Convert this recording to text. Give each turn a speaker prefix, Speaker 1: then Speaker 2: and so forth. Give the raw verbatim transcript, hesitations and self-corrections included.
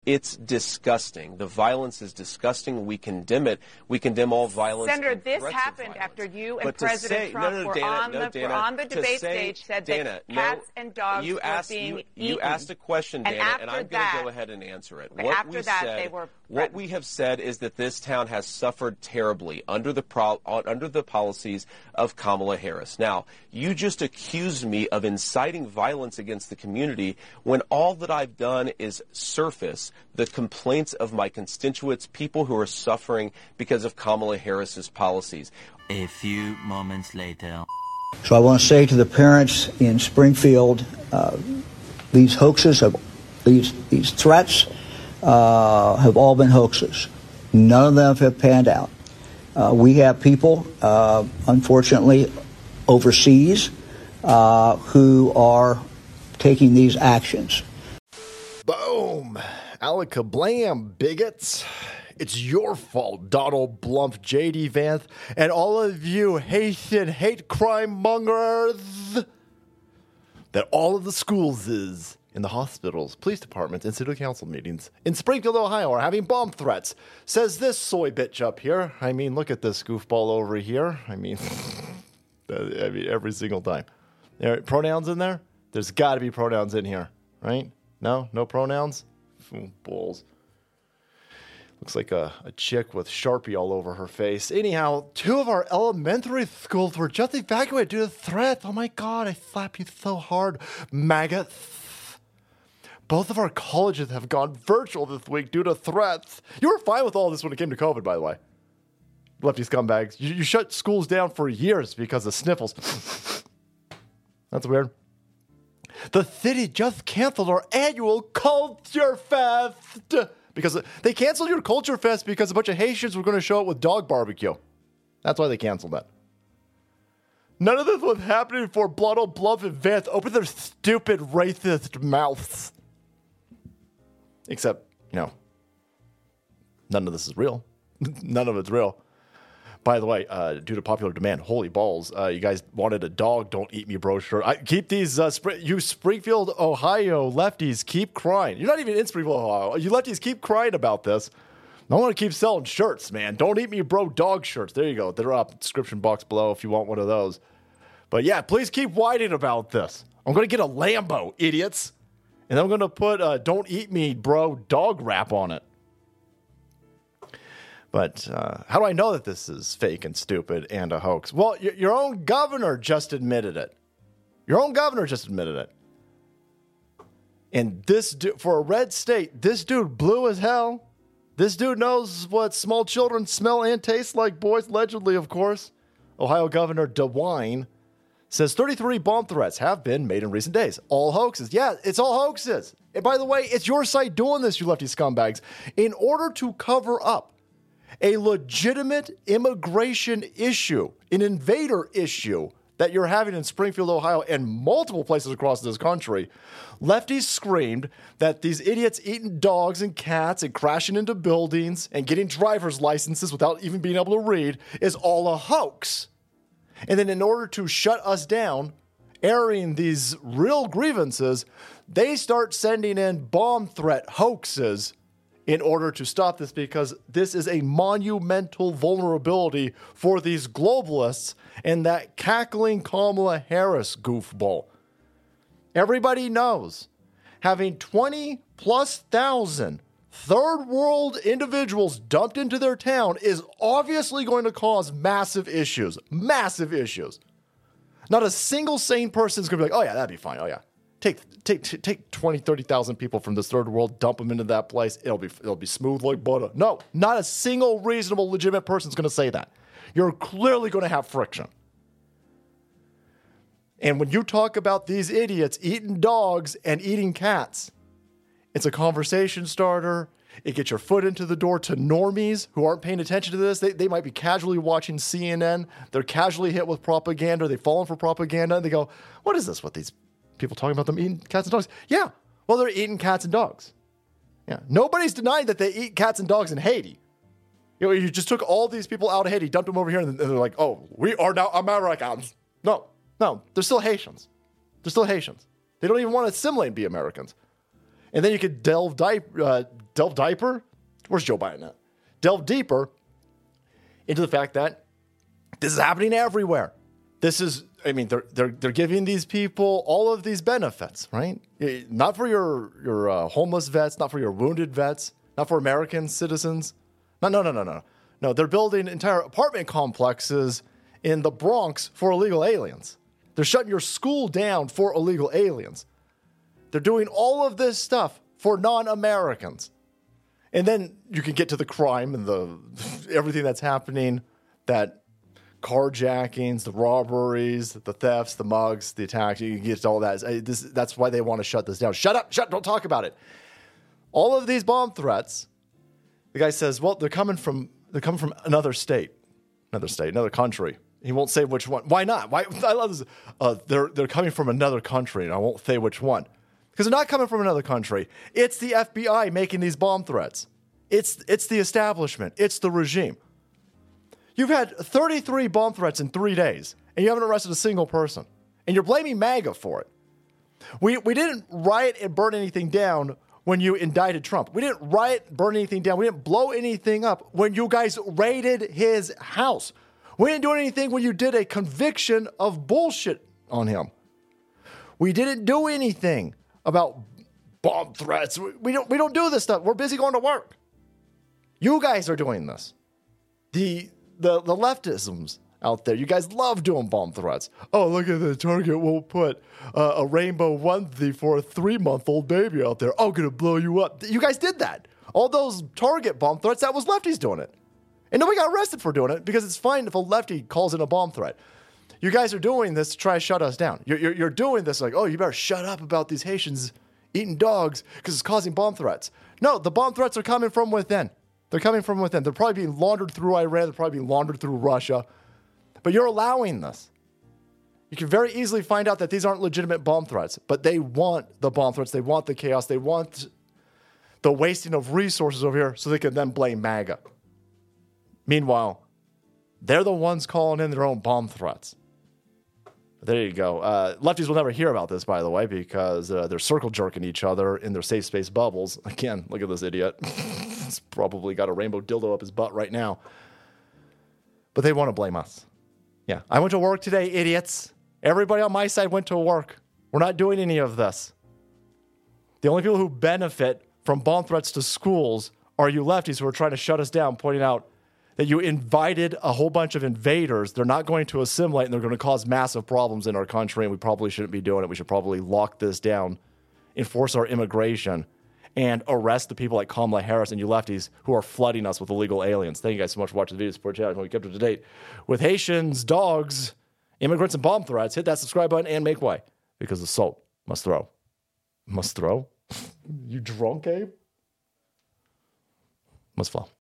Speaker 1: It's disgusting. The violence is disgusting. We condemn it. We condemn all violence.
Speaker 2: Senator, this happened after you and President
Speaker 1: say,
Speaker 2: Trump
Speaker 1: no, no,
Speaker 2: were,
Speaker 1: Dana,
Speaker 2: on
Speaker 1: no,
Speaker 2: the,
Speaker 1: Dana,
Speaker 2: were on the debate
Speaker 1: say,
Speaker 2: stage, said
Speaker 1: Dana,
Speaker 2: that
Speaker 1: no,
Speaker 2: cats and dogs
Speaker 1: you
Speaker 2: were
Speaker 1: asked,
Speaker 2: being
Speaker 1: you,
Speaker 2: eaten.
Speaker 1: you asked a question, Dana,
Speaker 2: and,
Speaker 1: and I'm going to go ahead and answer it. What
Speaker 2: after
Speaker 1: we
Speaker 2: that,
Speaker 1: said,
Speaker 2: they were
Speaker 1: what we have said is that this town has suffered terribly under the pro, under the policies of Kamala Harris. Now, you just accused me of inciting violence against the community when all that I've done is surface the complaints of my constituents, people who are suffering because of Kamala Harris's policies.
Speaker 3: A few moments later.
Speaker 4: So I want to say to the parents in Springfield, uh, these hoaxes, have, these these threats uh, have all been hoaxes. None of them have panned out. Uh, we have people, uh, unfortunately, overseas uh, who are taking these actions.
Speaker 5: Boom. Alaka blam, bigots. It's your fault, Donald Blump, J D Vance, and all of you Haitian hate crime mongers, that all of the schools is in the hospitals, police departments, and city council meetings in Springfield, Ohio are having bomb threats. Says this soy bitch up here. I mean, look at this goofball over here. I mean, I mean every single time. There are pronouns in there? There's got to be pronouns in here, right? No? No pronouns? Bulls. Looks like a, a chick with Sharpie all over her face. Anyhow, two of our elementary schools were just evacuated due to threats. Oh my God, I slap you so hard, maggots. Both of our colleges have gone virtual this week due to threats. You were fine with all this when it came to COVID, by the way. Lefty scumbags. You, you shut schools down for years because of sniffles. That's weird. The city just canceled our annual Culture Fest. Because they canceled your Culture Fest because a bunch of Haitians were going to show up with dog barbecue. That's why they canceled that. None of this was happening before Donald Blump and Vance opened their stupid racist mouths. Except, you know, none of this is real. None of it's real. By the way, uh, due to popular demand, holy balls, uh, you guys wanted a dog, don't eat me brochure. I, keep these, uh, Spr- you Springfield, Ohio lefties, keep crying. You're not even in Springfield, Ohio. You lefties keep crying about this. I want to keep selling shirts, man. Don't eat me, bro, dog shirts. There you go. They're up. Description box below if you want one of those. But yeah, please keep whining about this. I'm going to get a Lambo, idiots. And I'm going to put uh, don't eat me, bro, dog wrap on it. But uh, how do I know that this is fake and stupid and a hoax? Well, y- your own governor just admitted it. Your own governor just admitted it. And this du- for a red state, this dude blue as hell. This dude knows what small children smell and taste like, boys, allegedly, of course. Ohio Governor DeWine says thirty-three bomb threats have been made in recent days. All hoaxes. Yeah, it's all hoaxes. And by the way, it's your site doing this, you lefty scumbags, in order to cover up a legitimate immigration issue, an invader issue that you're having in Springfield, Ohio, and multiple places across this country. Lefties screamed that these idiots eating dogs and cats and crashing into buildings and getting driver's licenses without even being able to read is all a hoax. And then in order to shut us down, airing these real grievances, they start sending in bomb threat hoaxes in order to stop this, because this is a monumental vulnerability for these globalists and that cackling Kamala Harris goofball. Everybody knows having twenty plus thousand third world individuals dumped into their town is obviously going to cause massive issues. Massive issues. Not a single sane person is going to be like, oh yeah, that'd be fine. Oh yeah. Take take take twenty, thirty thousand people from this third world, dump them into that place. It'll be it'll be smooth like butter. No, not a single reasonable, legitimate person is going to say that. You're clearly going to have friction. And when you talk about these idiots eating dogs and eating cats, it's a conversation starter. It gets your foot into the door to normies who aren't paying attention to this. They, they might be casually watching C N N. They're casually hit with propaganda. They've fallen for propaganda. And they go, what is this with these people talking about them eating cats and dogs? Yeah, well, they're eating cats and dogs. Yeah, nobody's denying that they eat cats and dogs in Haiti. You know, you just took all these people out of Haiti, dumped them over here, and they're like, oh, we are now Americans. No, no, they're still Haitians. They're still Haitians. They don't even want to assimilate and be Americans. And then you could delve deep, uh, delve deeper. Where's Joe Biden at? Delve deeper into the fact that this is happening everywhere. This is, I mean, they're they're they're giving these people all of these benefits, right? Not for your your uh, homeless vets, not for your wounded vets, not for American citizens. No, no, no, no, no. No, they're building entire apartment complexes in the Bronx for illegal aliens. They're shutting your school down for illegal aliens. They're doing all of this stuff for non-Americans. And then you can get to the crime and the everything that's happening, that carjackings, the robberies, the thefts, the mugs, the attacks. You can get to all that. This, that's why they want to shut this down. Shut up. Shut. Don't talk about it. All of these bomb threats, the guy says, well, they're coming from they're coming from another state, another state, another country. He won't say which one. Why not? Why? I love this. Uh, they're they're coming from another country, and I won't say which one because they're not coming from another country. It's the F B I making these bomb threats. It's it's the establishment. It's the regime. You've had thirty-three bomb threats in three days, and you haven't arrested a single person. And you're blaming MAGA for it. We we didn't riot and burn anything down when you indicted Trump. We didn't riot, burn anything down. We didn't blow anything up when you guys raided his house. We didn't do anything when you did a conviction of bullshit on him. We didn't do anything about bomb threats. We, we don't we don't do this stuff. We're busy going to work. You guys are doing this. The The the leftisms out there, you guys love doing bomb threats. Oh, look at the Target won't put uh, a rainbow onesie for a three-month-old baby out there. Oh, gonna blow you up. You guys did that. All those Target bomb threats, that was lefties doing it. And nobody got arrested for doing it because it's fine if a lefty calls in a bomb threat. You guys are doing this to try to shut us down. You're, you're, you're doing this like, oh, you better shut up about these Haitians eating dogs because it's causing bomb threats. No, the bomb threats are coming from within. They're coming from within. They're probably being laundered through Iran. They're probably being laundered through Russia. But you're allowing this. You can very easily find out that these aren't legitimate bomb threats, but they want the bomb threats. They want the chaos. They want the wasting of resources over here so they can then blame MAGA. Meanwhile, they're the ones calling in their own bomb threats. There you go. Uh, lefties will never hear about this, by the way, because uh, they're circle jerking each other in their safe space bubbles. Again, look at this idiot. He's probably got a rainbow dildo up his butt right now. But they want to blame us. Yeah, I went to work today, idiots. Everybody on my side went to work. We're not doing any of this. The only people who benefit from bomb threats to schools are you lefties who are trying to shut us down, pointing out that you invited a whole bunch of invaders. They're not going to assimilate, and they're going to cause massive problems in our country, and we probably shouldn't be doing it. We should probably lock this down, enforce our immigration, and arrest the people like Kamala Harris and you lefties who are flooding us with illegal aliens. Thank you guys so much for watching the video. Support channel. We kept up to date with Haitians, dogs, immigrants, and bomb threats. Hit that subscribe button and make way, because the salt must throw. Must throw? You drunk, Abe? Must flow.